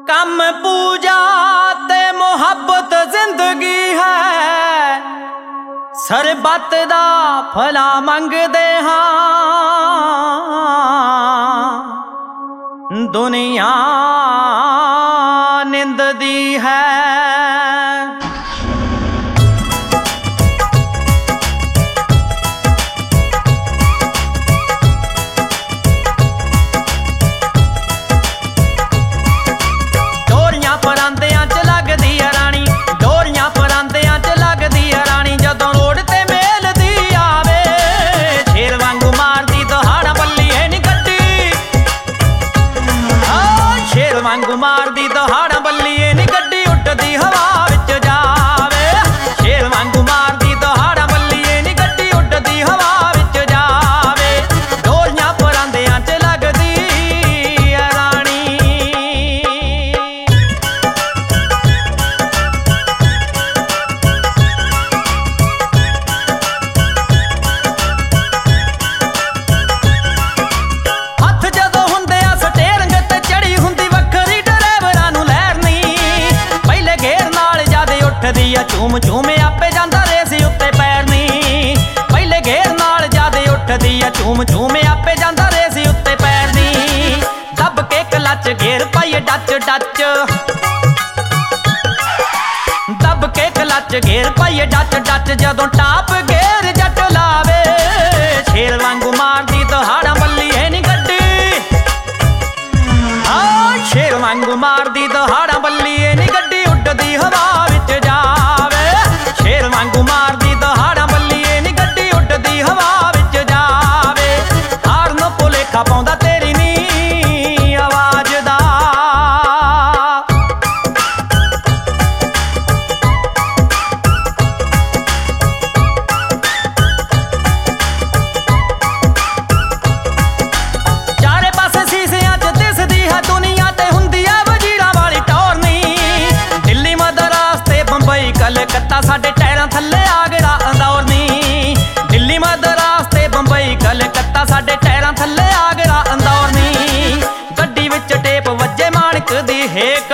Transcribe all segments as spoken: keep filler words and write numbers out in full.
कम पूजा ते मुहब्बत जिंदगी है, सरबत दा फला मंगदे हां। दुनिया निंददी है। वांगू मारदी दहाड़ा बल्लीए नी गड्डी उठदी हवा विच जावे। शेर वांगू मारदी दहाड़ा बल्लीए नी गड्डी उठदी हवा विच जावे। डोलियां परांदियां च लगदी ऐ राणी। हथ जदों हुंदे आ स्टेरिंग ते चढ़ी हुंदी चूम चूम आपे जांदा रेसी उत्ते पैर नी। पहले घेर नाल जादे उठदी आ चूम चूम आपे जांदा रेसी उत्ते पैर नी। दब के क्लच घेर पाइए डच डच, दब के क्लच घेर पाइए डच डच। जदों टाप घेर जट लावे, शेर वांगू मारदी दहाड़ा बल्लीए नी गड्डी। हाँ शेर वांगू मारदी दहाड़ा बल्लीए नी गड्डी उठदी हवा विच जावे। शेर वांगू मारदी दहाड़ा बल्लीए नी गड्डी उठदी हवा विच जावे। हार नूं भुलेखा पाउंदा तेरी नी आवाज दा। चारे पासे शीशियां च दिसदी है दुनिया ते हुंदी है वजीरां वाली टौर नी। दिल्ली मद्रास ते बंबई कलकत्ता साडे टैरां थल्ले आगड़ा अंदौर नी। दिल्ली मद्रास ते बंबई कलकत्ता साडे टैरां थल्ले आगड़ा अंदौर नी। गड्डी विच टेप वज्जे माणक दी हेक,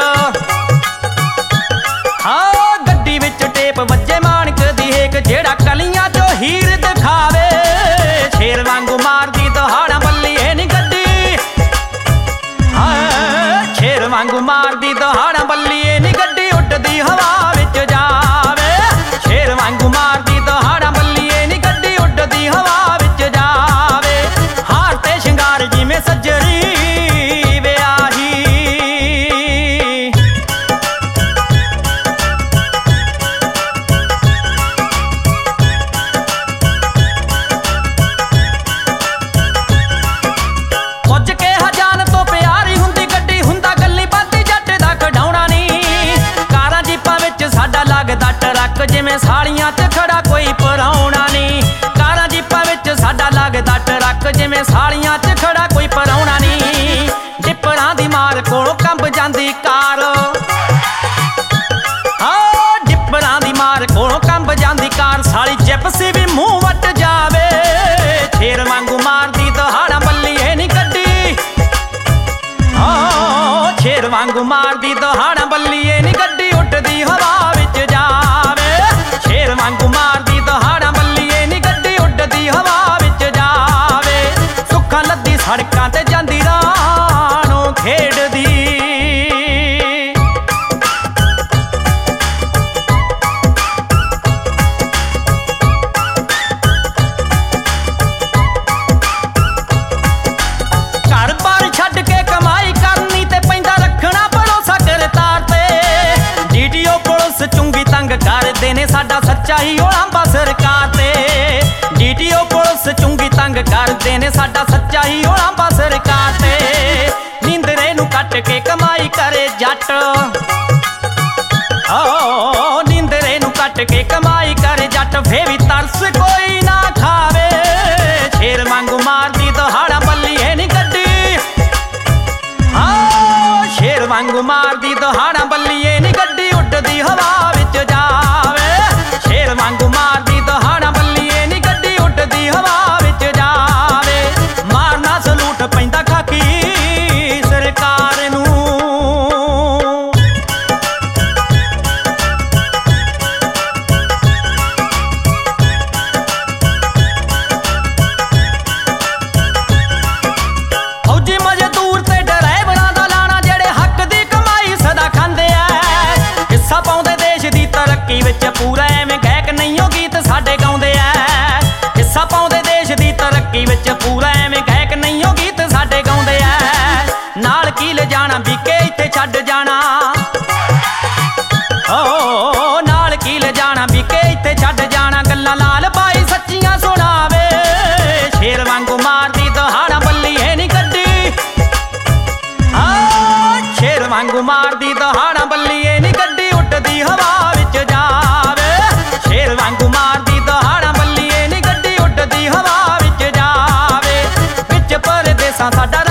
हाँ गड्डी विच टेप वज्जे माणक दी हेक। जेड़ा कलियां चो हीर दिखावे, शेर वांगू मारदी दहाड़ा बल्लीए नी गड्डी। हाँ शेर वांगू मारदी दहाड़ा बल्लीए नी गड्डी उठदी हवा विच जावे। शेर वांगू मारदी दहाड़ा बल्लीए नी गड्डी उठदी हवा विच जावे। हार ते शिंगार जिवें सज्जरी विआही। कुछ के हजान तो प्यारी हुंदी गड्डी, हुंदा गल्ली बाती जट दा खडाउणा नी। कारां जीपां विच साडा लगदा ट्रक, जिवें सालियां च खड़ा कोई पराउणा नी। कारां जीपां विच साडा लगदा ट्रक, जिवें सालियां च खड़ा कोई पराउणा नी। डिप्परां दी मार कोलों कंब जांदी कार, हाँ डिप्परां दी मार कोलों कंब जांदी कार। साली जिप्सी भी मूंह वट जावे, शेर वांगू मारदी दहाड़ा बल्लीए नी गड्डी। हाँ शेर वांगू मारदी दहाड़ा बल्लीए नी गड्डी उठदी हवा विच जावे। शेर वांगू मारदी दहाड़ा बल्लीए नी गड्डी उठदी हवा विच जावे। सुखां लद्दी सड़कां ते जांदी राणो खेडदी। घर बार छड्ड के कमाई करनी ते पैंदा रखना भरोसा करतार ते। डीडीओ पुलिस चुंगी तंग करदे ने साडा सच्चा ही ओलांबा सरकार ते। डीडीओ पुलिस चुंगी तंग करदे ने साडा सच्चा ही ओलांबा सरकार ते। नींदरे नूं कट के कमाई करे जट, ओ नींदरे नूं कट के कमाई करे जट। फे भी तरस कोई ना खावे, शेर वांगू मारदी दहाड़ा बल्लीए नी गड्डी। हाँ शेर वांगू मारदी दहाड़ा बल्लीए नी गड्डी उठदी हवा विच जावे। शेर वांगू मारदी दहाड़ा बल्लीए नी गड्डी उठदी हवा विच जावे। मारना सलूट पैंदा खाकी सरकार नूं। ਇੱਥੇ ਛੱਡ ਜਾਣਾ ਓ ਨਾਲ ਕੀ ਲੈ ਜਾਣਾ ਵੀ ਕੇ ਇੱਥੇ ਛੱਡ ਜਾਣਾ ਗੱਲਾਂ ਲਾਲ ਬਾਈ ਸੱਚੀਆਂ ਸੁਣਾਵੇ ਸ਼ੇਰ ਵਾਂਗੂ ਮਾਰਦੀ ਦਹਾੜਾ ਬੱਲੀਏ ਨੀ ਗੱਡੀ ਆ ਸ਼ੇਰ ਵਾਂਗੂ ਮਾਰਦੀ ਦਹਾੜਾ ਬੱਲੀਏ ਨੀ ਗੱਡੀ ਉੱਡਦੀ ਹਵਾ ਵਿੱਚ ਜਾਵੇ ਸ਼ੇਰ ਵਾਂਗੂ ਮਾਰਦੀ ਦਹਾੜਾ ਬੱਲੀਏ ਨੀ ਗੱਡੀ ਉੱਡਦੀ ਹਵਾ ਵਿੱਚ ਜਾਵੇ ਵਿੱਚ ਪਰਦੇਸਾਂ ਸਾਡਾ